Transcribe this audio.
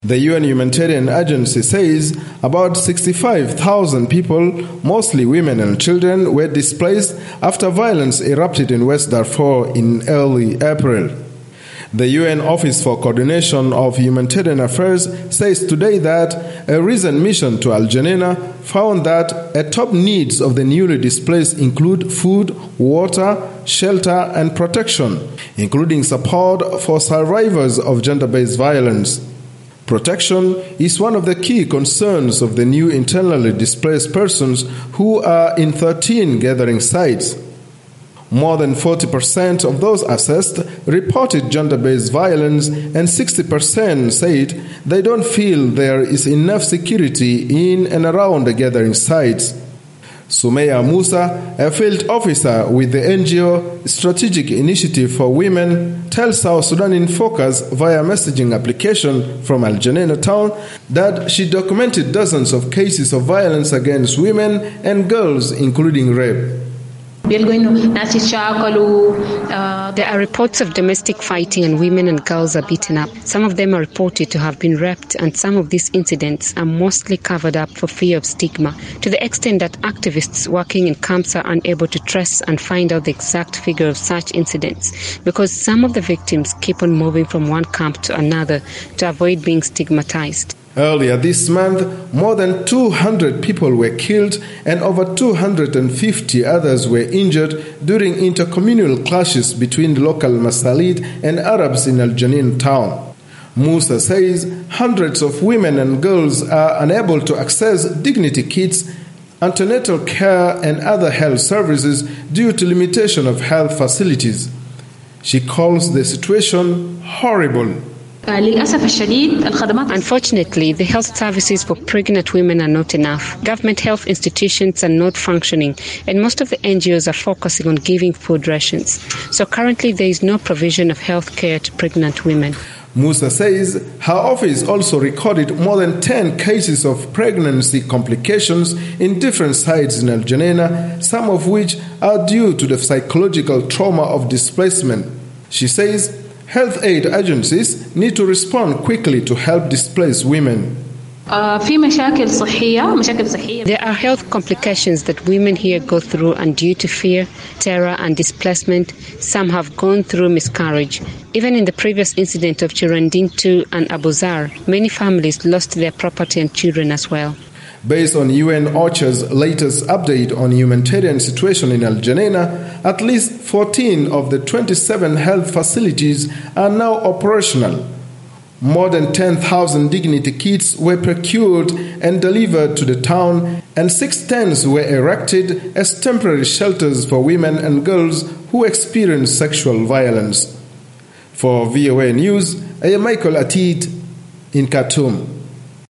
The UN Humanitarian Agency says about 65,000 people, mostly women and children, were displaced after violence erupted in West Darfur in early April. The UN Office for Coordination of Humanitarian Affairs says today that a recent mission to Al Geneina found that top needs of the newly displaced include food, water, shelter, and protection, including support for survivors of gender-based violence. Protection is one of the key concerns of the new internally displaced persons who are in 13 gathering sites. More than 40% of those assessed reported gender-based violence, and 60% said they don't feel there is enough security in and around the gathering sites. Sumeya Musa, a field officer with the NGO Strategic Initiative for Women, tells South Sudan in Focus via messaging application from Al Geneina town that she documented dozens of cases of violence against women and girls, including rape. There are reports of domestic fighting and women and girls are beaten up. Some of them are reported to have been raped, and some of these incidents are mostly covered up for fear of stigma, to the extent that activists working in camps are unable to trace and find out the exact figure of such incidents, because some of the victims keep on moving from one camp to another to avoid being stigmatized. Earlier this month, more than 200 people were killed and over 250 others were injured during intercommunal clashes between the local Masalid and Arabs in Al Geneina town. Musa says hundreds of women and girls are unable to access dignity kits, antenatal care and other health services due to limitation of health facilities. She calls the situation horrible. Unfortunately, the health services for pregnant women are not enough. Government health institutions are not functioning, and most of the NGOs are focusing on giving food rations. So currently there is no provision of health care to pregnant women. Musa says her office also recorded more than 10 cases of pregnancy complications in different sites in Al Geneina, some of which are due to the psychological trauma of displacement. She says health aid agencies need to respond quickly to help displaced women. There are health complications that women here go through, and due to fear, terror and displacement, some have gone through miscarriage. Even in the previous incident of Chiranding 2 and Abu Zar, many families lost their property and children as well. Based on UN OCHA's latest update on humanitarian situation in Al Geneina, at least 14 of the 27 health facilities are now operational. More than 10,000 dignity kits were procured and delivered to the town, and 6 tents were erected as temporary shelters for women and girls who experience sexual violence. For VOA News, I am Michael Atid in Khartoum.